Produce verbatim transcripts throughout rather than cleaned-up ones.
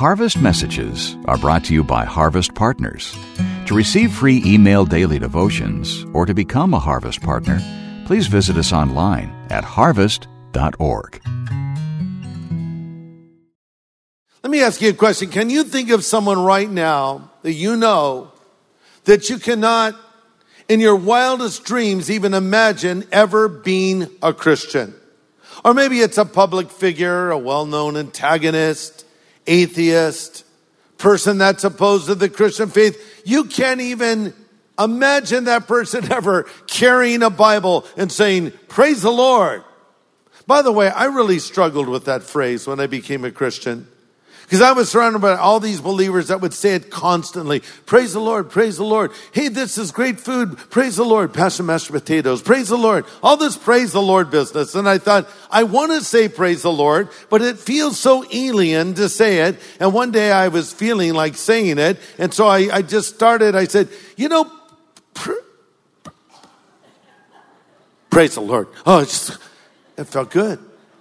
Harvest Messages are brought to you by Harvest Partners. To receive free email daily devotions or to become a Harvest Partner, please visit us online at harvest dot org. Let me ask you a question. Can you think of someone right now that you know that you cannot, in your wildest dreams, even imagine ever being a Christian? Or maybe it's a public figure, a well-known antagonist, atheist, person that's opposed to the Christian faith. You can't even imagine that person ever carrying a Bible and saying, "Praise the Lord." By the way, I really struggled with that phrase when I became a Christian, because I was surrounded by all these believers that would say it constantly. Praise the Lord, praise the Lord. Hey, this is great food. Praise the Lord. Pass some mashed potatoes. Praise the Lord. All this praise the Lord business. And I thought, I want to say praise the Lord, but it feels so alien to say it. And one day I was feeling like saying it. And so I, I just started, I said, you know, pr- praise the Lord. Oh, it, just, it felt good.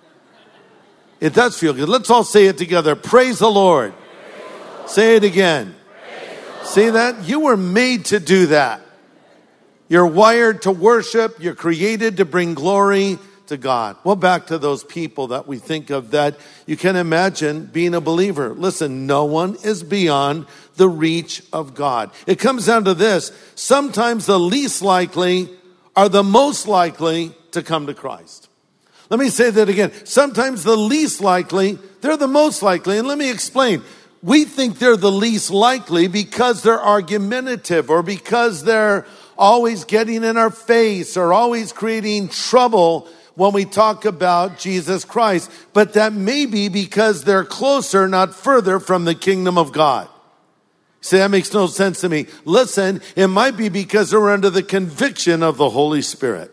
It does feel good. Let's all say it together. Praise the Lord. Praise the Lord. Say it again. See that? You were made to do that. You're wired to worship. You're created to bring glory to God. Well, back to those people that we think of that you can imagine being a believer. Listen, no one is beyond the reach of God. It comes down to this. Sometimes the least likely are the most likely to come to Christ. Let me say that again. Sometimes the least likely, they're the most likely. And let me explain. We think they're the least likely because they're argumentative or because they're always getting in our face or always creating trouble when we talk about Jesus Christ. But that may be because they're closer, not further from the kingdom of God. See, that makes no sense to me. Listen, it might be because they're under the conviction of the Holy Spirit.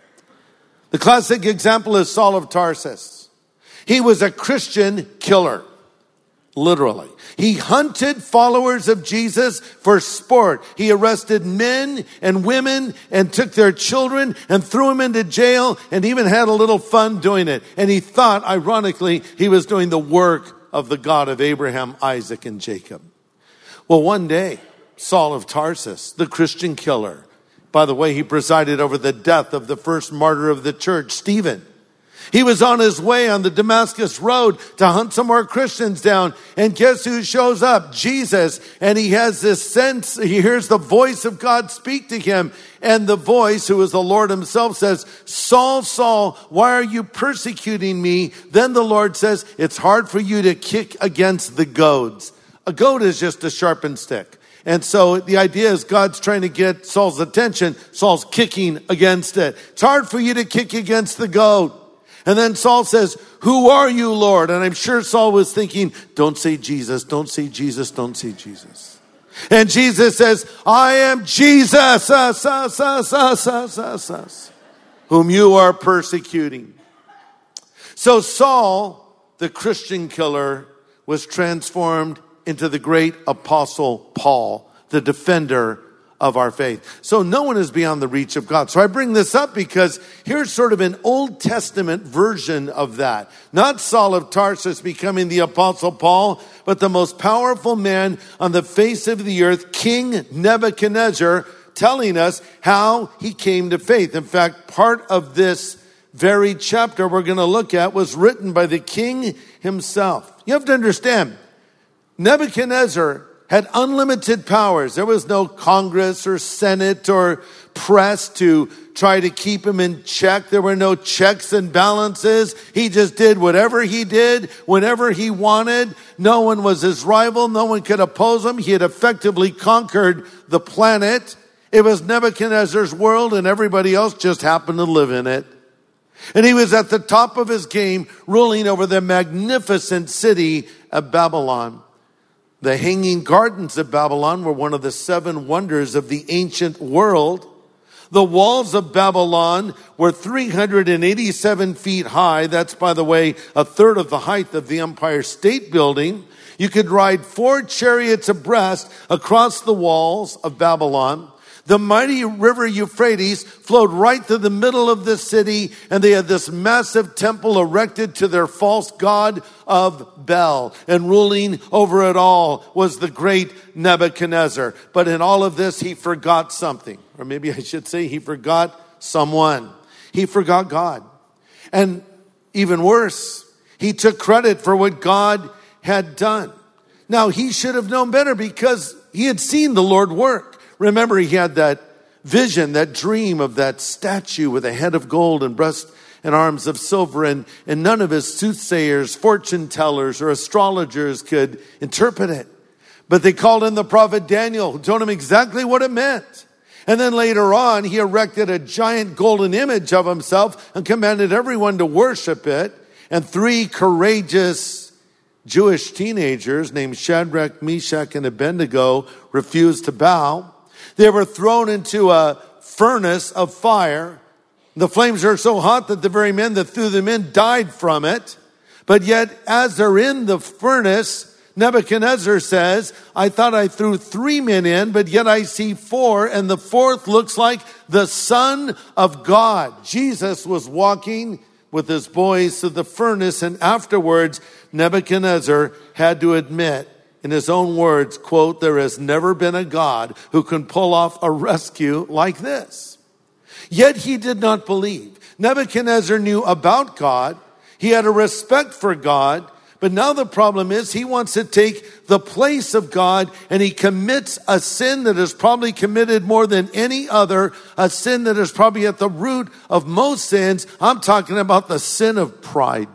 The classic example is Saul of Tarsus. He was a Christian killer, literally. He hunted followers of Jesus for sport. He arrested men and women and took their children and threw them into jail and even had a little fun doing it. And he thought, ironically, he was doing the work of the God of Abraham, Isaac, and Jacob. Well, one day, Saul of Tarsus, the Christian killer, by the way, he presided over the death of the first martyr of the church, Stephen. He was on his way on the Damascus road to hunt some more Christians down. And guess who shows up? Jesus. And he has this sense, he hears the voice of God speak to him. And the voice, who is the Lord himself, says, "Saul, Saul, why are you persecuting me?" Then the Lord says, "It's hard for you to kick against the goads." A goad is just a sharpened stick. And so the idea is God's trying to get Saul's attention. Saul's kicking against it. It's hard for you to kick against the goat. And then Saul says, "Who are you, Lord?" And I'm sure Saul was thinking, don't say Jesus, don't say Jesus, don't say Jesus. And Jesus says, "I am Jesus, us, us, us, us, us, us, us, whom you are persecuting." So Saul, the Christian killer, was transformed into the great apostle Paul, the defender of our faith. So no one is beyond the reach of God. So I bring this up because here's sort of an Old Testament version of that. Not Saul of Tarsus becoming the apostle Paul, but the most powerful man on the face of the earth, King Nebuchadnezzar, telling us how he came to faith. In fact, part of this very chapter we're going to look at was written by the king himself. You have to understand, Nebuchadnezzar had unlimited powers. There was no Congress or Senate or press to try to keep him in check. There were no checks and balances. He just did whatever he did, whenever he wanted. No one was his rival. No one could oppose him. He had effectively conquered the planet. It was Nebuchadnezzar's world, and everybody else just happened to live in it. And he was at the top of his game, ruling over the magnificent city of Babylon. The Hanging Gardens of Babylon were one of the seven wonders of the ancient world. The walls of Babylon were three hundred eighty-seven feet high. That's, by the way, a third of the height of the Empire State Building. You could ride four chariots abreast across the walls of Babylon. The mighty river Euphrates flowed right through the middle of the city, and they had this massive temple erected to their false god of Bel. And ruling over it all was the great Nebuchadnezzar. But in all of this, he forgot something. Or maybe I should say he forgot someone. He forgot God. And even worse, he took credit for what God had done. Now, he should have known better because he had seen the Lord work. Remember, he had that vision, that dream of that statue with a head of gold and breast and arms of silver, and, and none of his soothsayers, fortune tellers, or astrologers could interpret it. But they called in the prophet Daniel, who told him exactly what it meant. And then later on, he erected a giant golden image of himself and commanded everyone to worship it. And three courageous Jewish teenagers named Shadrach, Meshach, and Abednego refused to bow. They were thrown into a furnace of fire. The flames were so hot that the very men that threw them in died from it. But yet, as they're in the furnace, Nebuchadnezzar says, I thought I threw three men in, but yet I see four, and the fourth looks like the Son of God. Jesus was walking with his boys to the furnace, and afterwards, Nebuchadnezzar had to admit, in his own words, quote, there has never been a God who can pull off a rescue like this. Yet he did not believe. Nebuchadnezzar knew about God. He had a respect for God. But now the problem is he wants to take the place of God, and he commits a sin that is probably committed more than any other, a sin that is probably at the root of most sins. I'm talking about the sin of pride.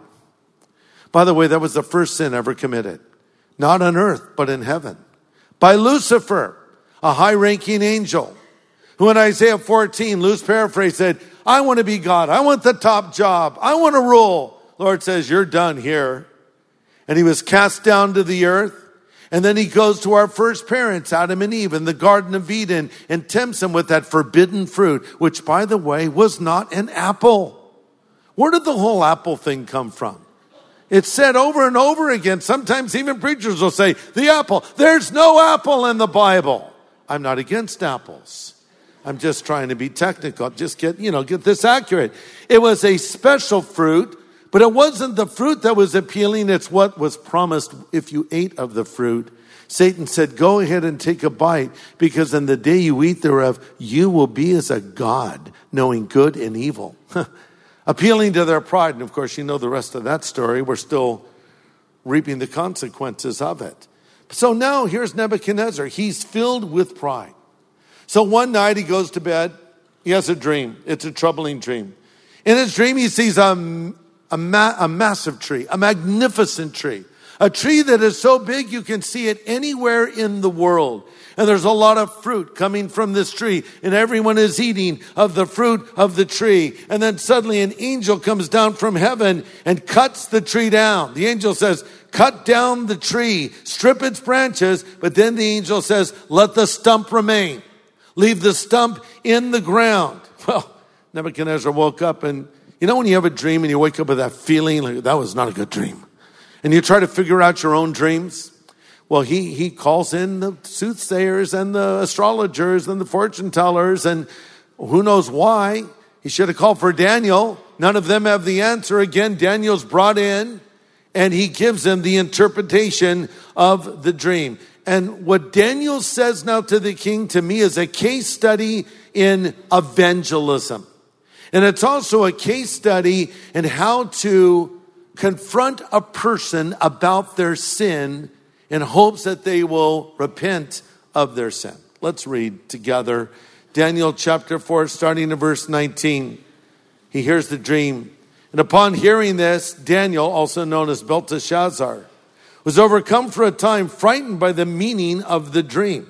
By the way, that was the first sin ever committed. Not on earth, but in heaven. By Lucifer, a high-ranking angel, who in Isaiah fourteen, loose paraphrase, said, I want to be God. I want the top job. I want to rule. Lord says, you're done here. And he was cast down to the earth. And then he goes to our first parents, Adam and Eve, in the Garden of Eden, and tempts them with that forbidden fruit, which, by the way, was not an apple. Where did the whole apple thing come from? It's said over and over again. Sometimes even preachers will say, the apple. There's no apple in the Bible. I'm not against apples. I'm just trying to be technical. Just get, you know, get this accurate. It was a special fruit, but it wasn't the fruit that was appealing. It's what was promised if you ate of the fruit. Satan said, go ahead and take a bite, because in the day you eat thereof, you will be as a god, knowing good and evil. Appealing to their pride. And of course, you know the rest of that story. We're still reaping the consequences of it. So now here's Nebuchadnezzar. He's filled with pride. So one night he goes to bed. He has a dream. It's a troubling dream. In his dream, he sees a, a, ma- a massive tree, a magnificent tree. A tree that is so big you can see it anywhere in the world. And there's a lot of fruit coming from this tree, and everyone is eating of the fruit of the tree. And then suddenly an angel comes down from heaven and cuts the tree down. The angel says, cut down the tree, strip its branches. But then the angel says, let the stump remain. Leave the stump in the ground. Well, Nebuchadnezzar woke up, and you know when you have a dream and you wake up with that feeling, like that was not a good dream. And you try to figure out your own dreams. Well, he, he calls in the soothsayers and the astrologers and the fortune tellers, and who knows why. He should have called for Daniel. None of them have the answer. Again, Daniel's brought in, and he gives them the interpretation of the dream. And what Daniel says now to the king, to me, is a case study in evangelism. And it's also a case study in how to confront a person about their sin in hopes that they will repent of their sin. Let's read together Daniel chapter four, starting in verse nineteen. He hears the dream. And upon hearing this, Daniel, also known as Belteshazzar, was overcome for a time, frightened by the meaning of the dream.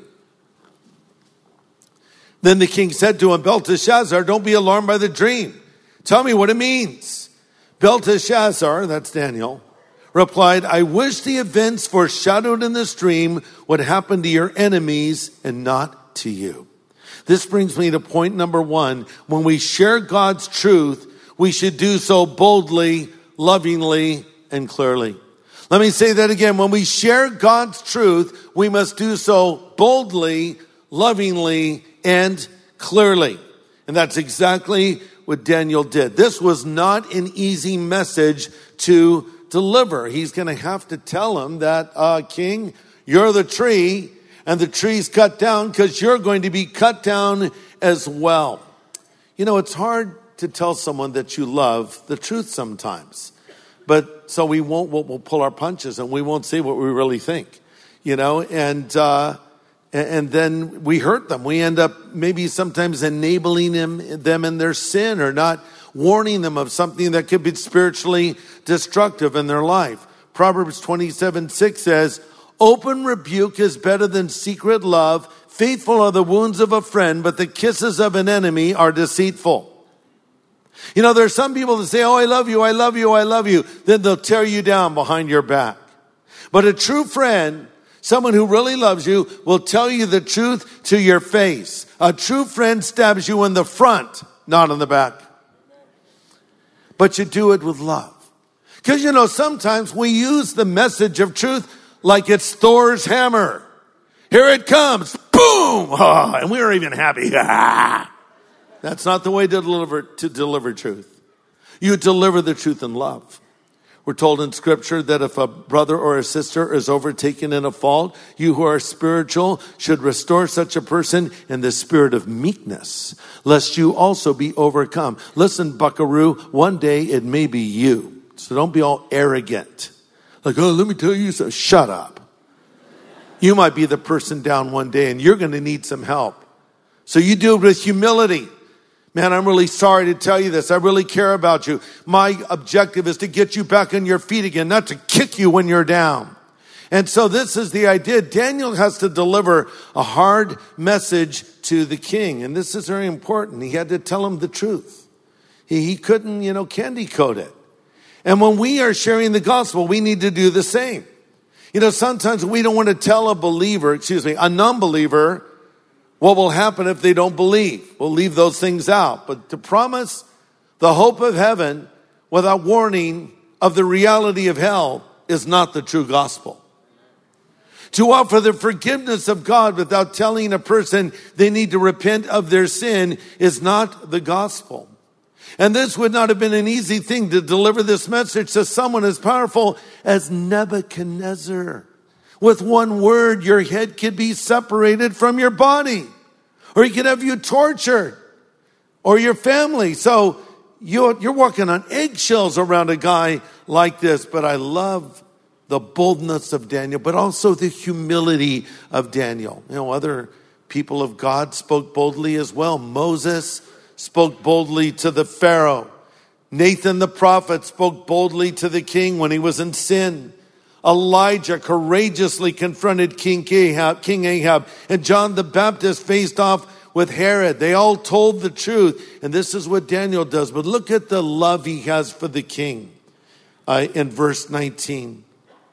Then the king said to him, Belteshazzar, don't be alarmed by the dream. Tell me what it means. Belteshazzar, that's Daniel, replied, I wish the events foreshadowed in this dream would happen to your enemies and not to you. This brings me to point number one. When we share God's truth, we should do so boldly, lovingly, and clearly. Let me say that again. When we share God's truth, we must do so boldly, lovingly, and clearly. And that's exactly what Daniel did. This was not an easy message to deliver. He's going to have to tell him that, uh, King, you're the tree, and the tree's cut down because you're going to be cut down as well. You know, it's hard to tell someone that you love the truth sometimes. But so we won't, we'll, we'll pull our punches and we won't say what we really think, you know, and, uh, and then we hurt them. We end up maybe sometimes enabling them, them in their sin, or not warning them of something that could be spiritually destructive in their life. Proverbs twenty-seven six says, open rebuke is better than secret love. Faithful are the wounds of a friend, but the kisses of an enemy are deceitful. You know, there's some people that say, oh, I love you, I love you, I love you. Then they'll tear you down behind your back. But a true friend, someone who really loves you, will tell you the truth to your face. A true friend stabs you in the front, not in the back. But you do it with love. Because, you know, sometimes we use the message of truth like it's Thor's hammer. Here it comes. Boom! Oh, and we were even happy. That's not the way to deliver, to deliver truth. You deliver the truth in love. We're told in Scripture that if a brother or a sister is overtaken in a fault, you who are spiritual should restore such a person in the spirit of meekness, lest you also be overcome. Listen, buckaroo, one day it may be you. So don't be all arrogant. Like, oh, let me tell you so. Shut up. You might be the person down one day and you're going to need some help. So you do it with humility. Man, I'm really sorry to tell you this. I really care about you. My objective is to get you back on your feet again, not to kick you when you're down. And so this is the idea. Daniel has to deliver a hard message to the king. And this is very important. He had to tell him the truth. He, he couldn't, you know, candy coat it. And when we are sharing the gospel, we need to do the same. You know, sometimes we don't want to tell a believer, excuse me, a non-believer, what will happen if they don't believe. We'll leave those things out. But to promise the hope of heaven without warning of the reality of hell is not the true gospel. To offer the forgiveness of God without telling a person they need to repent of their sin is not the gospel. And this would not have been an easy thing to deliver this message to someone as powerful as Nebuchadnezzar. With one word, your head could be separated from your body. Or he could have you tortured. Or your family. So you're, you're walking on eggshells around a guy like this. But I love the boldness of Daniel, but also the humility of Daniel. You know, other people of God spoke boldly as well. Moses spoke boldly to the Pharaoh. Nathan the prophet spoke boldly to the king when he was in sin. Elijah courageously confronted King Ahab, King Ahab, and John the Baptist faced off with Herod. They all told the truth, and this is what Daniel does. But look at the love he has for the king uh, in verse nineteen.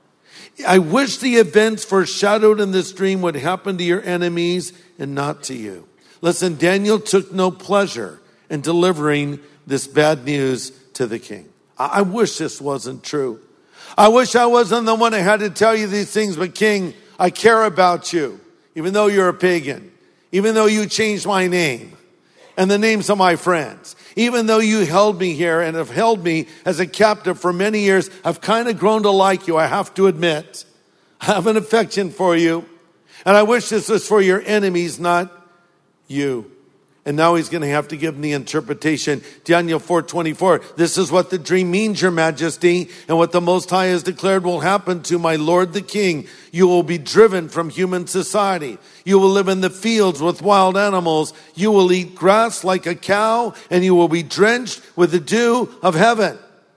I wish the events foreshadowed in this dream would happen to your enemies and not to you. Listen, Daniel took no pleasure in delivering this bad news to the king. I, I wish this wasn't true. I wish I wasn't the one that had to tell you these things, but King, I care about you, even though you're a pagan, even though you changed my name and the names of my friends, even though you held me here and have held me as a captive for many years. I've kind of grown to like you, I have to admit. I have an affection for you, and I wish this was for your enemies, not you. And now he's going to have to give him the interpretation. Daniel four twenty-four. This is what the dream means, your majesty, and what the Most High has declared will happen to my lord the king. You will be driven from human society. You will live in the fields with wild animals. You will eat grass like a cow, and you will be drenched with the dew of heaven.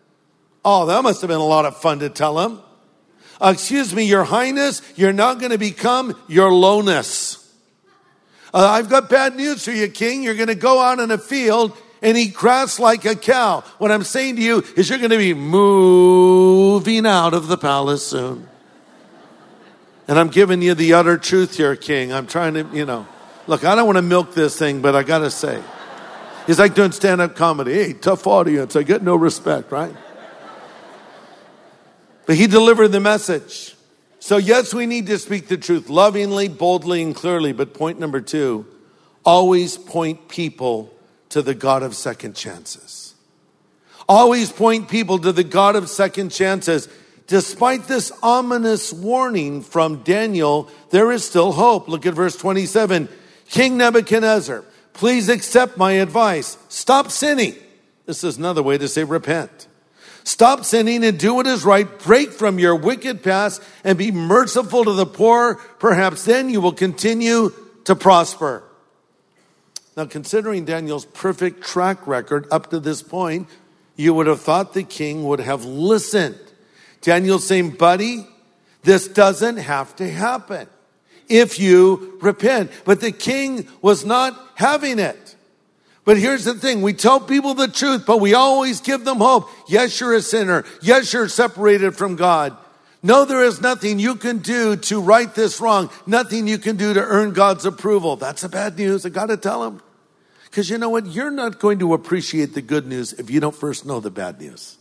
Oh, that must have been a lot of fun to tell him. Uh, excuse me, your highness, you're not going to become your lowness. Uh, I've got bad news for you, king. You're going to go out in a field and eat grass like a cow. What I'm saying to you is you're going to be moving out of the palace soon. And I'm giving you the utter truth here, king. I'm trying to, you know, look, I don't want to milk this thing, but I got to say, it's like doing stand-up comedy. Hey, tough audience. I get no respect, right? But he delivered the message. So yes, we need to speak the truth lovingly, boldly, and clearly. But point number two, always point people to the God of second chances. Always point people to the God of second chances. Despite this ominous warning from Daniel, there is still hope. Look at verse twenty-seven. King Nebuchadnezzar, please accept my advice. Stop sinning. This is another way to say repent. Stop sinning and do what is right. Break from your wicked past and be merciful to the poor. Perhaps then you will continue to prosper. Now, considering Daniel's perfect track record up to this point, you would have thought the king would have listened. Daniel's saying, buddy, this doesn't have to happen if you repent. But the king was not having it. But here's the thing. We tell people the truth, but we always give them hope. Yes, you're a sinner. Yes, you're separated from God. No, there is nothing you can do to right this wrong. Nothing you can do to earn God's approval. That's the bad news. I got to tell them. Because you know what? You're not going to appreciate the good news if you don't first know the bad news.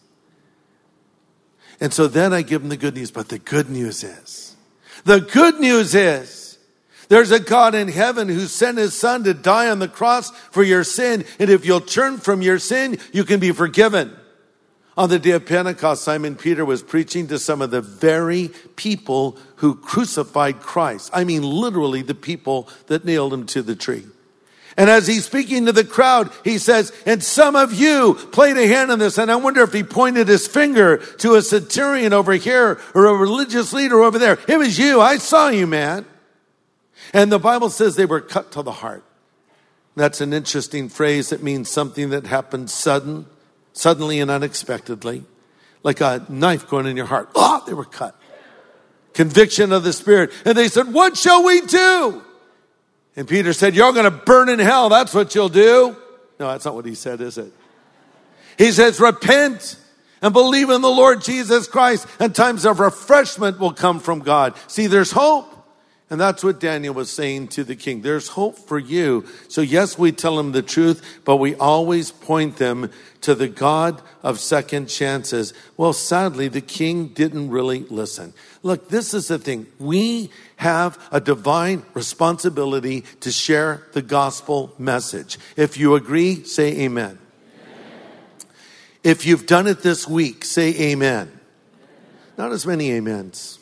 And so then I give them the good news. But the good news is, the good news is, there's a God in heaven who sent his son to die on the cross for your sin. And if you'll turn from your sin, you can be forgiven. On the day of Pentecost, Simon Peter was preaching to some of the very people who crucified Christ. I mean, literally the people that nailed him to the tree. And as he's speaking to the crowd, he says, and some of you played a hand in this. And I wonder if he pointed his finger to a centurion over here or a religious leader over there. It was you. I saw you, man. And the Bible says they were cut to the heart. That's an interesting phrase. It means something that happened sudden, suddenly and unexpectedly. Like a knife going in your heart. Oh, they were cut. Conviction of the Spirit. And they said, what shall we do? And Peter said, you're going to burn in hell. That's what you'll do. No, that's not what he said, is it? He says, repent and believe in the Lord Jesus Christ, and times of refreshment will come from God. See, there's hope. And that's what Daniel was saying to the king. There's hope for you. So yes, we tell them the truth, but we always point them to the God of second chances. Well, sadly, the king didn't really listen. Look, this is the thing. We have a divine responsibility to share the gospel message. If you agree, say amen. Amen. If you've done it this week, say amen. Amen. Not as many amens.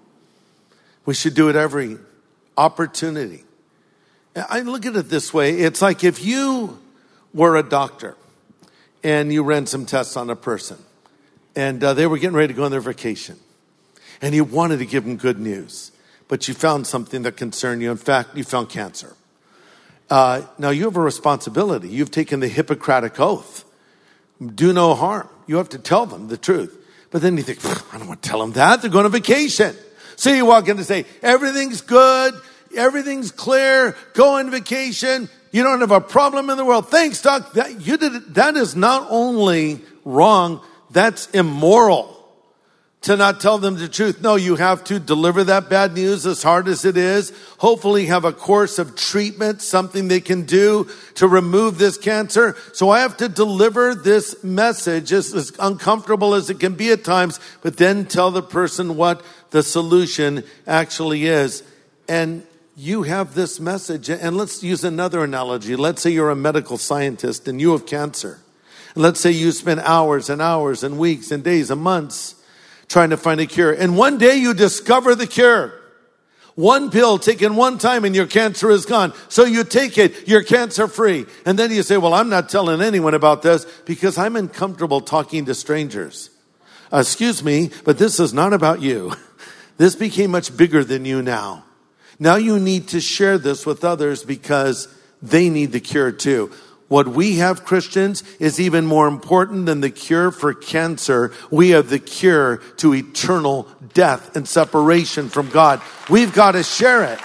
We should do it every opportunity. I look at it this way. It's like if you were a doctor and you ran some tests on a person and uh, they were getting ready to go on their vacation and you wanted to give them good news, but you found something that concerned you. In fact, you found cancer. Uh, now you have a responsibility. You've taken the Hippocratic oath. Do no harm. You have to tell them the truth. But then you think, I don't want to tell them that. They're going on vacation. So you walk in and say, everything's good, everything's clear, go on vacation, you don't have a problem in the world. Thanks, doc. That, you did it. That is not only wrong, that's immoral to not tell them the truth. No, you have to deliver that bad news as hard as it is. Hopefully have a course of treatment, something they can do to remove this cancer. So I have to deliver this message as, as uncomfortable as it can be at times, but then tell the person what the solution actually is. And you have this message. And let's use another analogy. Let's say you're a medical scientist and you have cancer. Let's say you spend hours and hours and weeks and days and months trying to find a cure. And one day you discover the cure. One pill taken one time and your cancer is gone. So you take it, you're cancer free. And then you say, well, I'm not telling anyone about this because I'm uncomfortable talking to strangers. Uh, excuse me, but this is not about you. This became much bigger than you now. Now you need to share this with others because they need the cure too. What we have, Christians, is even more important than the cure for cancer. We have the cure to eternal death and separation from God. We've got to share it.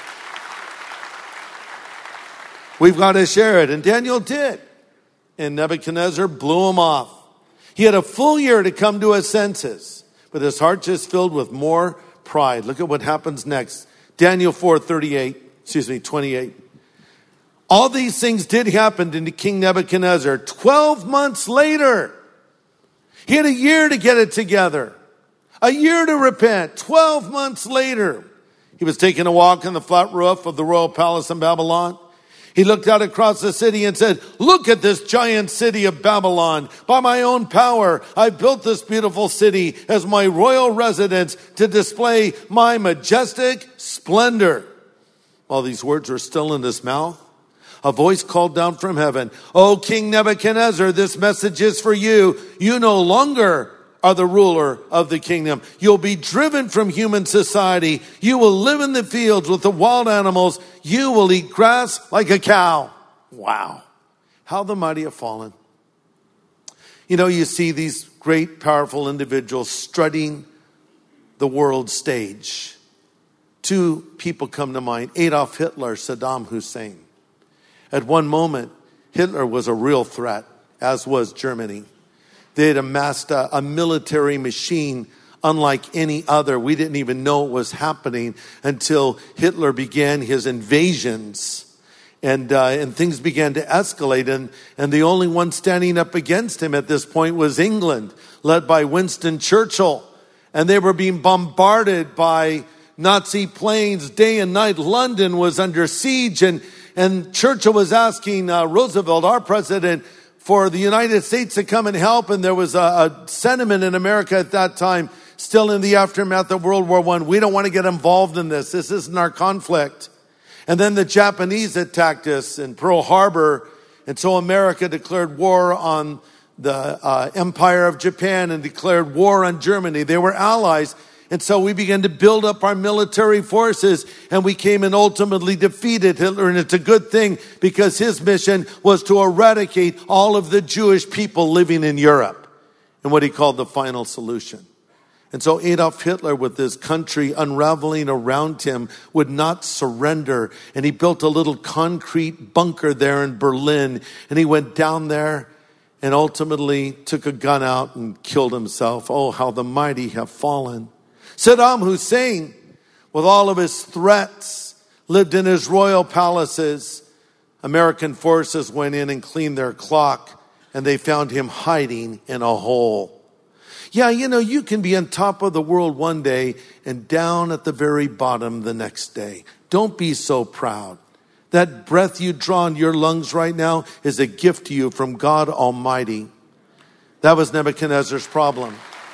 We've got to share it. And Daniel did. And Nebuchadnezzar blew him off. He had a full year to come to his senses, but his heart just filled with more pride. Look at what happens next. Daniel four thirty-eight, excuse me, twenty-eight. All these things did happen to King Nebuchadnezzar. Twelve months later, he had a year to get it together. A year to repent. Twelve months later, he was taking a walk on the flat roof of the royal palace in Babylon. He looked out across the city and said, look at this giant city of Babylon. By my own power, I built this beautiful city as my royal residence to display my majestic splendor. While these words were still in his mouth, a voice called down from heaven, O King Nebuchadnezzar, this message is for you. You no longer are the ruler of the kingdom. You'll be driven from human society. You will live in the fields with the wild animals. You will eat grass like a cow. Wow. How the mighty have fallen. You know, you see these great, powerful individuals strutting the world stage. Two people come to mind, Adolf Hitler, Saddam Hussein. At one moment, Hitler was a real threat, as was Germany. They had amassed a, a military machine unlike any other. We didn't even know it was happening until Hitler began his invasions. And uh, and things began to escalate. And, and the only one standing up against him at this point was England, led by Winston Churchill. And they were being bombarded by Nazi planes day and night. London was under siege. And, and Churchill was asking uh, Roosevelt, our president, for the United States to come and help. And there was a, a sentiment in America at that time, still in the aftermath of World War One. We don't want to get involved in this. This isn't our conflict. And then the Japanese attacked us in Pearl Harbor. And so America declared war on the uh, Empire of Japan and declared war on Germany. They were allies. And so we began to build up our military forces, and we came and ultimately defeated Hitler. And it's a good thing because his mission was to eradicate all of the Jewish people living in Europe and what he called the final solution. And so Adolf Hitler, with his country unraveling around him, would not surrender. And he built a little concrete bunker there in Berlin. And he went down there and ultimately took a gun out and killed himself. Oh, how the mighty have fallen. Saddam Hussein, with all of his threats, lived in his royal palaces. American forces went in and cleaned their clock, and they found him hiding in a hole. Yeah, you know, you can be on top of the world one day and down at the very bottom the next day. Don't be so proud. That breath you draw in your lungs right now is a gift to you from God Almighty. That was Nebuchadnezzar's problem.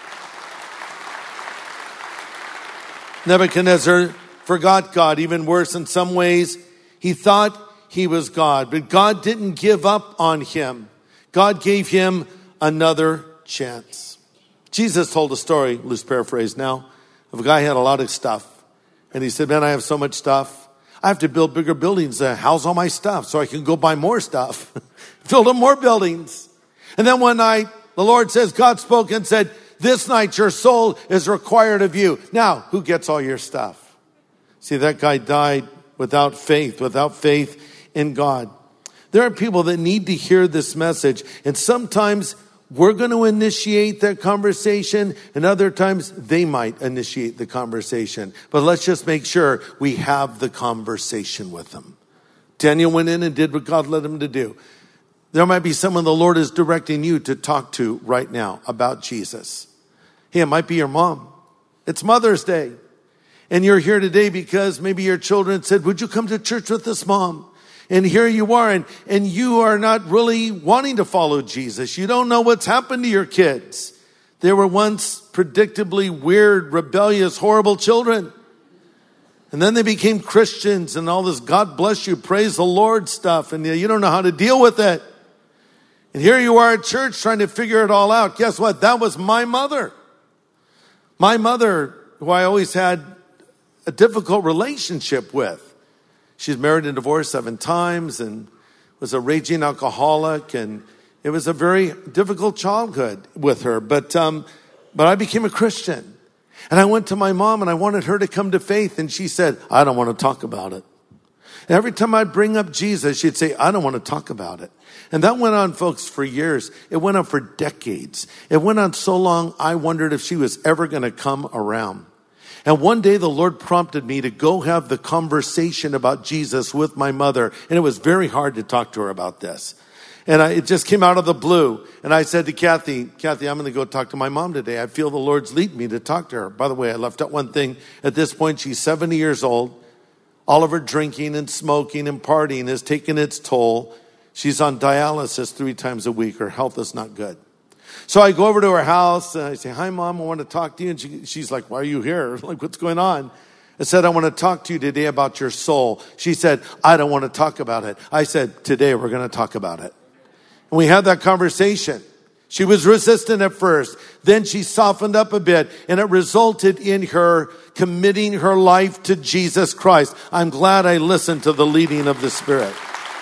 Nebuchadnezzar forgot God. Even worse, in some ways, he thought he was God. But God didn't give up on him. God gave him another chance. Jesus told a story, loose paraphrase now, of a guy who had a lot of stuff. And he said, man, I have so much stuff. I have to build bigger buildings to house all my stuff so I can go buy more stuff. Build up more buildings. And then one night, the Lord says, God spoke and said, this night your soul is required of you. Now, who gets all your stuff? See, that guy died without faith, without faith in God. There are people that need to hear this message. And sometimes we're going to initiate that conversation, and other times they might initiate the conversation. But let's just make sure we have the conversation with them. Daniel went in and did what God led him to do. There might be someone the Lord is directing you to talk to right now about Jesus. Hey, it might be your mom. It's Mother's Day. And you're here today because maybe your children said, would you come to church with us, Mom? And here you are, and, and you are not really wanting to follow Jesus. You don't know what's happened to your kids. They were once predictably weird, rebellious, horrible children. And then they became Christians and all this God bless you, praise the Lord stuff. And you don't know how to deal with it. And here you are at church trying to figure it all out. Guess what? That was my mother. My mother, who I always had a difficult relationship with. She's married and divorced seven times and was a raging alcoholic. And it was a very difficult childhood with her. But, um, but I became a Christian. And I went to my mom and I wanted her to come to faith. And she said, I don't want to talk about it. And every time I'd bring up Jesus, she'd say, I don't want to talk about it. And that went on, folks, for years. It went on for decades. It went on so long, I wondered if she was ever going to come around. And one day the Lord prompted me to go have the conversation about Jesus with my mother. And it was very hard to talk to her about this. And I, it just came out of the blue. And I said to Kathy, Kathy, I'm going to go talk to my mom today. I feel the Lord's leading me to talk to her. By the way, I left out one thing. At this point, she's seventy years old. All of her drinking and smoking and partying has taken its toll. She's on dialysis three times a week. Her health is not good. So I go over to her house and I say, hi, Mom, I want to talk to you. And she, she's like, why are you here? Like, what's going on? I said, I want to talk to you today about your soul. She said, I don't want to talk about it. I said, today we're going to talk about it. And we had that conversation. She was resistant at first. Then she softened up a bit, and it resulted in her committing her life to Jesus Christ. I'm glad I listened to the leading of the Spirit.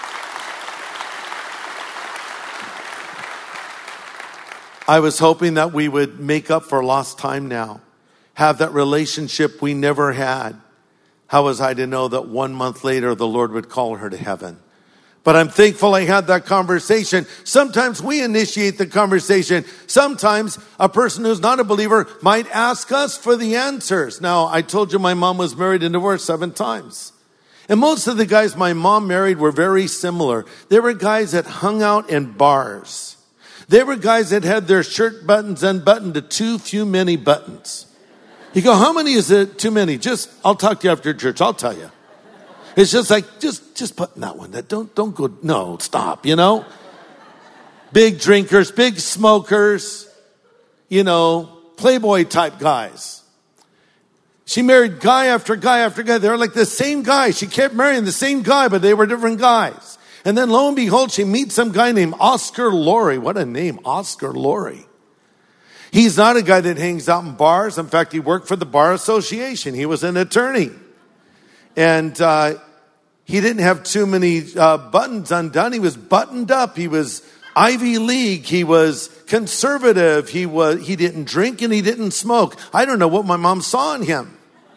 I was hoping that we would make up for lost time now, have that relationship we never had. How was I to know that one month later the Lord would call her to heaven? But I'm thankful I had that conversation. Sometimes we initiate the conversation. Sometimes a person who's not a believer might ask us for the answers. Now, I told you my mom was married and divorced seven times. And most of the guys my mom married were very similar. They were guys that hung out in bars. They were guys that had their shirt buttons unbuttoned to too few many buttons. You go, how many is it too many? Just, I'll talk to you after church. I'll tell you. It's just like, just, just button that one. That don't, don't go, no, stop, you know? Big drinkers, big smokers, you know, Playboy type guys. She married guy after guy after guy. They were like the same guy. She kept marrying the same guy, but they were different guys. And then lo and behold, she meets some guy named Oscar Laurie. What a name, Oscar Laurie. He's not a guy that hangs out in bars. In fact, he worked for the Bar Association. He was an attorney. And uh, he didn't have too many uh, buttons undone. He was buttoned up. He was Ivy League. He was conservative. He was. He didn't drink and he didn't smoke. I don't know what my mom saw in him.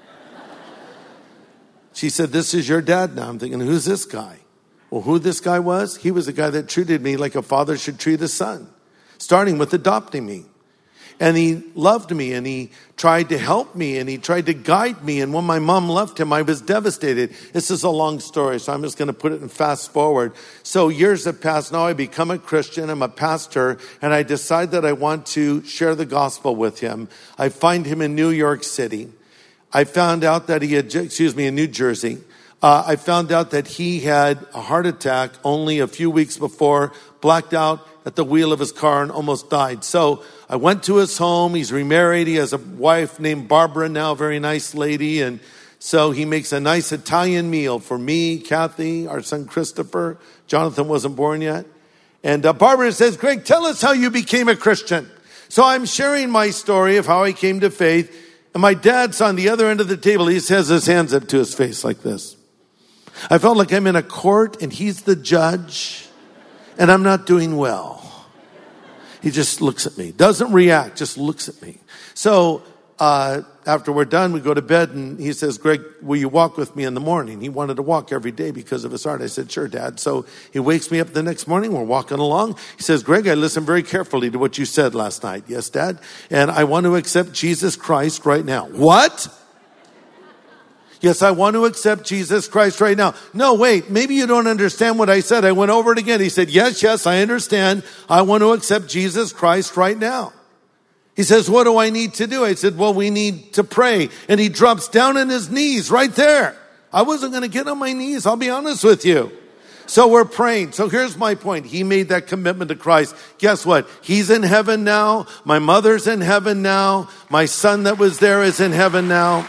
She said, this is your dad now. I'm thinking, who's this guy? Well, who this guy was? He was a guy that treated me like a father should treat a son, starting with adopting me. And he loved me and he tried to help me and he tried to guide me. And when my mom left him, I was devastated. This is a long story, so I'm just going to put it in fast forward. So years have passed. Now I become a Christian. I'm a pastor and I decide that I want to share the gospel with him. I find him in New York City. I found out that he had, excuse me, in New Jersey. Uh, I found out that he had a heart attack only a few weeks before, blacked out at the wheel of his car and almost died. So I went to his home. He's remarried. He has a wife named Barbara now, very nice lady. And so he makes a nice Italian meal for me, Kathy, our son Christopher. Jonathan wasn't born yet. And uh, Barbara says, Greg, tell us how you became a Christian. So I'm sharing my story of how I came to faith. And my dad's on the other end of the table. He has his hands up to his face like this. I felt like I'm in a court and he's the judge and I'm not doing well. He just looks at me, doesn't react, just looks at me. So uh, after we're done, we go to bed and he says, Greg, will you walk with me in the morning? He wanted to walk every day because of his heart. I said, sure, Dad. So he wakes me up the next morning. We're walking along. He says, Greg, I listened very carefully to what you said last night. Yes, Dad. And I want to accept Jesus Christ right now. What? Yes, I want to accept Jesus Christ right now. No, wait, maybe you don't understand what I said. I went over it again. He said, yes, yes, I understand. I want to accept Jesus Christ right now. He says, what do I need to do? I said, well, we need to pray. And he drops down on his knees right there. I wasn't going to get on my knees, I'll be honest with you. So we're praying. So here's my point. He made that commitment to Christ. Guess what? He's in heaven now. My mother's in heaven now. My son that was there is in heaven now.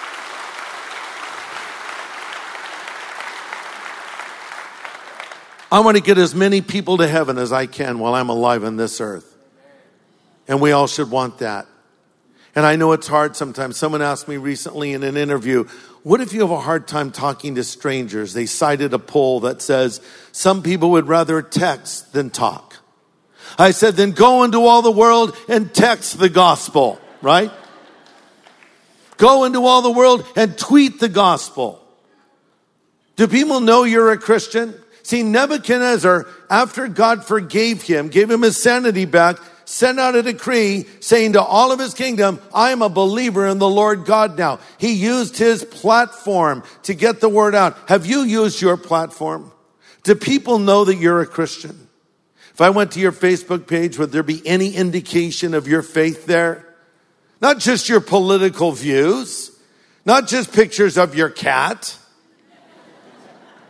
I want to get as many people to heaven as I can while I'm alive on this earth. And we all should want that. And I know it's hard sometimes. Someone asked me recently in an interview, what if you have a hard time talking to strangers? They cited a poll that says some people would rather text than talk. I said, then go into all the world and text the gospel, right? Go into all the world and tweet the gospel. Do people know you're a Christian? See, Nebuchadnezzar, after God forgave him, gave him his sanity back, sent out a decree saying to all of his kingdom, I am a believer in the Lord God now. He used his platform to get the word out. Have you used your platform? Do people know that you're a Christian? If I went to your Facebook page, would there be any indication of your faith there? Not just your political views, not just pictures of your cat.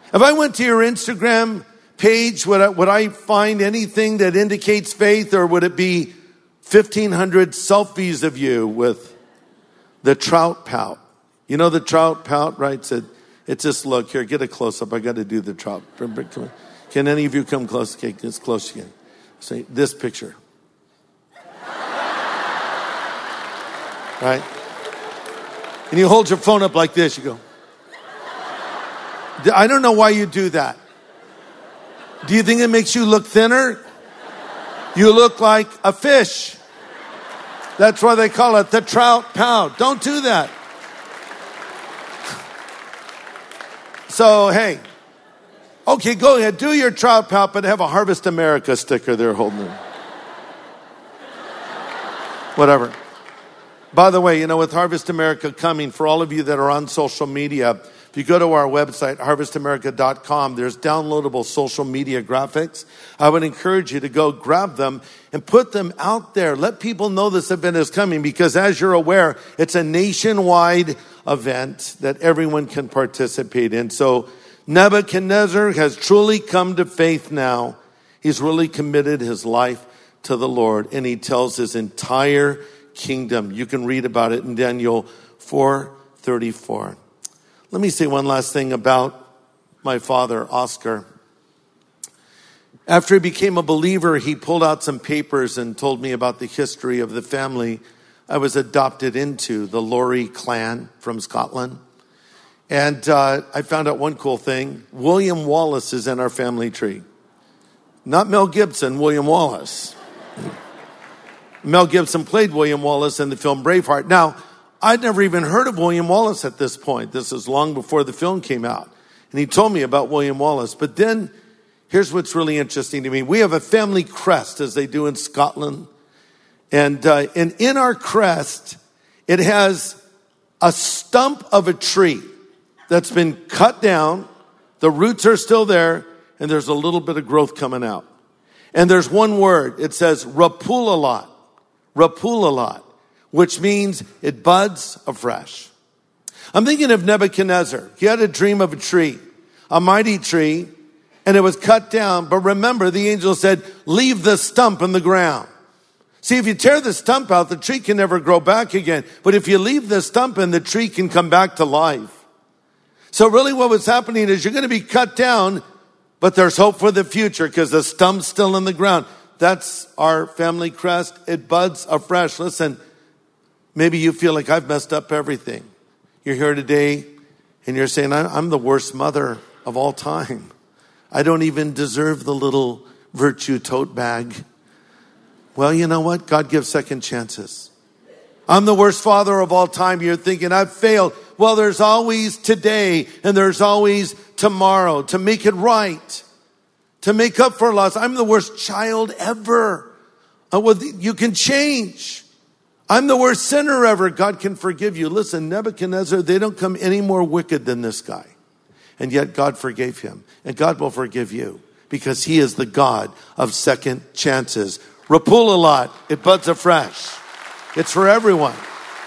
If I went to your Instagram page, would I, would I find anything that indicates faith, or would it be fifteen hundred selfies of you with the trout pout? You know the trout pout, right? It's, a, it's this look. Here, get a close-up. I got to do the trout. Can any of you come close? Okay, as close as you can. Say this picture. Right? And you hold your phone up like this. You go. I don't know why you do that. Do you think it makes you look thinner? You look like a fish. That's why they call it the trout pout. Don't do that. So, hey. Okay, go ahead. Do your trout pout, but have a Harvest America sticker there holding it. Whatever. By the way, you know, with Harvest America coming, for all of you that are on social media, if you go to our website, harvest america dot com, there's downloadable social media graphics. I would encourage you to go grab them and put them out there. Let people know this event is coming, because as you're aware, it's a nationwide event that everyone can participate in. So Nebuchadnezzar has truly come to faith now. He's really committed his life to the Lord, and he tells his entire kingdom. You can read about it in Daniel four thirty-four. Let me say one last thing about my father, Oscar. After he became a believer, he pulled out some papers and told me about the history of the family I was adopted into, the Laurie clan from Scotland. And uh, I found out one cool thing. William Wallace is in our family tree. Not Mel Gibson, William Wallace. Mel Gibson played William Wallace in the film Braveheart. Now, I'd never even heard of William Wallace at this point. This is long before the film came out. And he told me about William Wallace. But then, here's what's really interesting to me. We have a family crest, as they do in Scotland. And, uh, and in our crest, it has a stump of a tree that's been cut down. The roots are still there, and there's a little bit of growth coming out. And there's one word. It says Rapulalot. Rapulalot, which means it buds afresh. I'm thinking of Nebuchadnezzar. He had a dream of a tree, a mighty tree, and it was cut down. But remember, the angel said, leave the stump in the ground. See, if you tear the stump out, the tree can never grow back again. But if you leave the stump in, the tree can come back to life. So really what was happening is you're going to be cut down, but there's hope for the future because the stump's still in the ground. That's our family crest. It buds afresh. Listen, maybe you feel like I've messed up everything. You're here today and you're saying, I'm the worst mother of all time. I don't even deserve the little virtue tote bag. Well, you know what? God gives second chances. I'm the worst father of all time. You're thinking, I've failed. Well, there's always today and there's always tomorrow to make it right. To make up for loss. I'm the worst child ever. Uh, well, you can change. I'm the worst sinner ever. God can forgive you. Listen, Nebuchadnezzar, they don't come any more wicked than this guy. And yet God forgave him. And God will forgive you because he is the God of second chances. Rapulalot, it buds afresh. It's for everyone.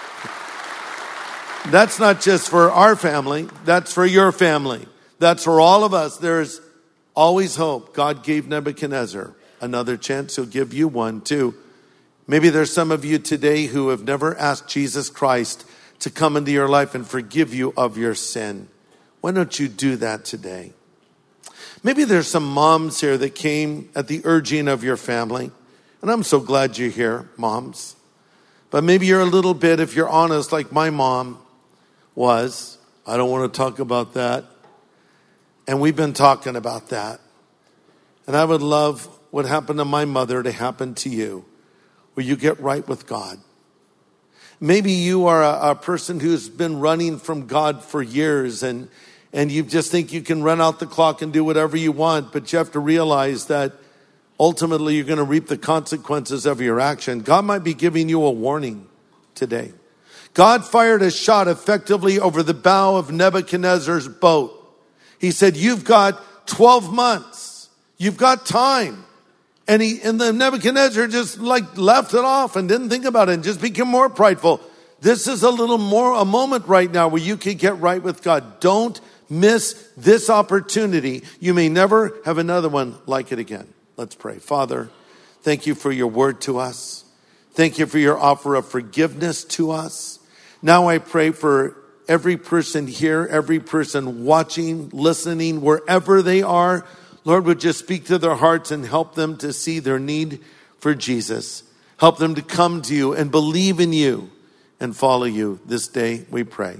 That's not just for our family. That's for your family. That's for all of us. There's always hope. God gave Nebuchadnezzar another chance. He'll give you one too. Maybe there's some of you today who have never asked Jesus Christ to come into your life and forgive you of your sin. Why don't you do that today? Maybe there's some moms here that came at the urging of your family. And I'm so glad you're here, moms. But maybe you're a little bit, if you're honest, like my mom was. I don't want to talk about that. And we've been talking about that. And I would love what happened to my mother to happen to you, where you get right with God. Maybe you are a, a person who's been running from God for years and, and you just think you can run out the clock and do whatever you want, but you have to realize that ultimately you're going to reap the consequences of your action. God might be giving you a warning today. God fired a shot effectively over the bow of Nebuchadnezzar's boat. He said, you've got twelve months. You've got time. And he, and the Nebuchadnezzar just like left it off and didn't think about it and just became more prideful. This is a little more, a moment right now where you can get right with God. Don't miss this opportunity, you may never have another one like it again. Let's pray. Father, thank you for your word to us. Thank you for your offer of forgiveness to us. Now I pray for every person here, every person watching, listening, wherever they are. Lord, would just speak to their hearts and help them to see their need for Jesus. Help them to come to you and believe in you and follow you this day, we pray.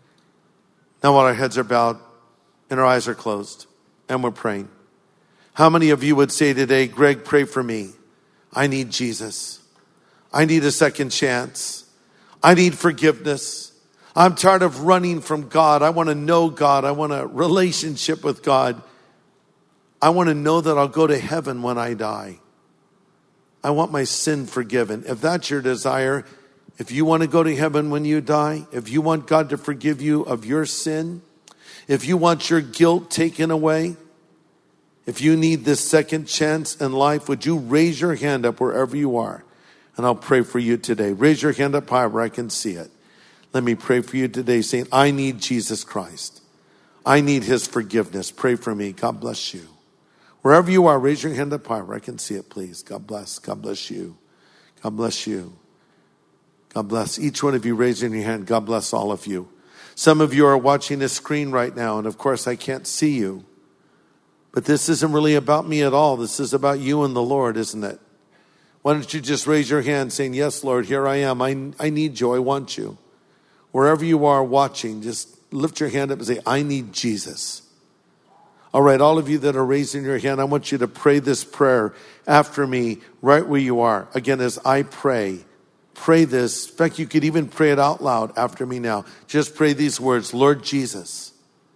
Now while our heads are bowed and our eyes are closed and we're praying, how many of you would say today, Greg, pray for me. I need Jesus. I need a second chance. I need forgiveness. I'm tired of running from God. I want to know God. I want a relationship with God. I want to know that I'll go to heaven when I die. I want my sin forgiven. If that's your desire, if you want to go to heaven when you die, if you want God to forgive you of your sin, if you want your guilt taken away, if you need this second chance in life, would you raise your hand up wherever you are? And I'll pray for you today. Raise your hand up high where I can see it. Let me pray for you today, saying, I need Jesus Christ. I need his forgiveness. Pray for me. God bless you. Wherever you are, raise your hand up high where I can see it, please. God bless. God bless you. God bless you. God bless each one of you raising your hand. God bless all of you. Some of you are watching this screen right now, and of course I can't see you. But this isn't really about me at all. This is about you and the Lord, isn't it? Why don't you just raise your hand saying, yes, Lord, here I am. I, I need you. I want you. Wherever you are watching, just lift your hand up and say, I need Jesus. All right, all of you that are raising your hand, I want you to pray this prayer after me right where you are. Again, as I pray, pray this. In fact, you could even pray it out loud after me now. Just pray these words. Lord Jesus,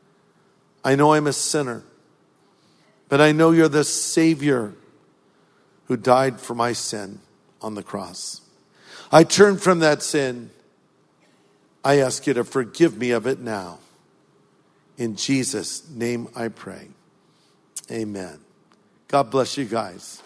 I know I'm a sinner, but I know you're the Savior who died for my sin on the cross. I turn from that sin. I ask you to forgive me of it now. In Jesus' name I pray. Amen. God bless you guys.